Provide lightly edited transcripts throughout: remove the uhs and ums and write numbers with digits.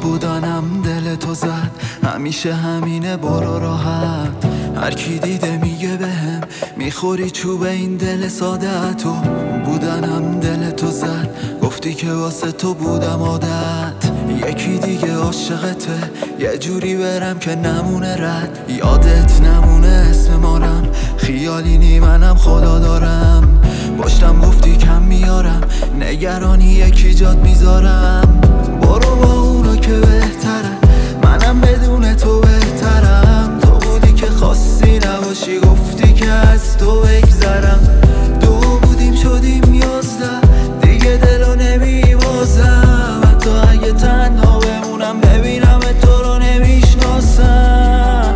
بودنم دل تو زد، همیشه همینه برو راحت. هر کی دیده میگه بهم میخوری چوب این دل ساده تو. بودنم دل تو زد، گفتی که واسه تو بودم عادت. یکی دیگه عاشقته، یه جوری برم که نمونه رد. یادت نمونه اسم مارم، خیالی نی منم خدا دارم. پشتم گفتی کم میارم، نگرانی یکی جات میذارم. برو با اونا که بهتره، منم بدون تو بهترم. تو بودی که خواستی نباشی، گفتی که از تو بگذرم. دو بودیم شدیم 11، دیگه دلو نمیبازم. حتی اگه تنها بمونم ببینم تو رو نمیشناسم.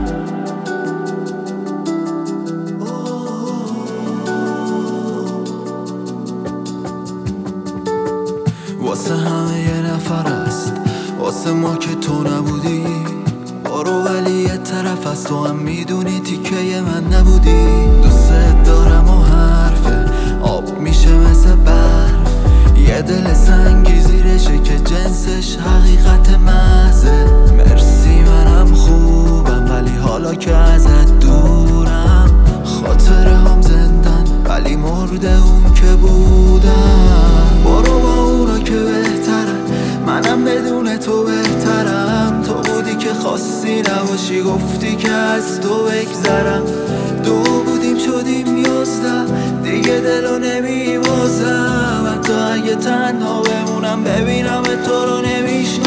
واسه همه یه نفر است، واسه ما که تو نبودی. برو ولی یه طرف از تو هم میدونی تیکه من نبودی. دوست دارم و حرفه آب میشه مثل برف. یه دل سنگی زیرشه که جنسش حقیقت محضه. مرسی منم خوبم ولی حالا که ازت دورم. خاطره هم زندن ولی مرده اون که بودم. برو با اونا که بهتره، منم بدون تو بهترم. تو بودی که خواستی نباشی، گفتی که از تو بگذرم. دو بودیم شدیم 11، دیگه دلو نمیبازم. حتی اگه تنها بمونم ببینم تو رو نمیشناسم.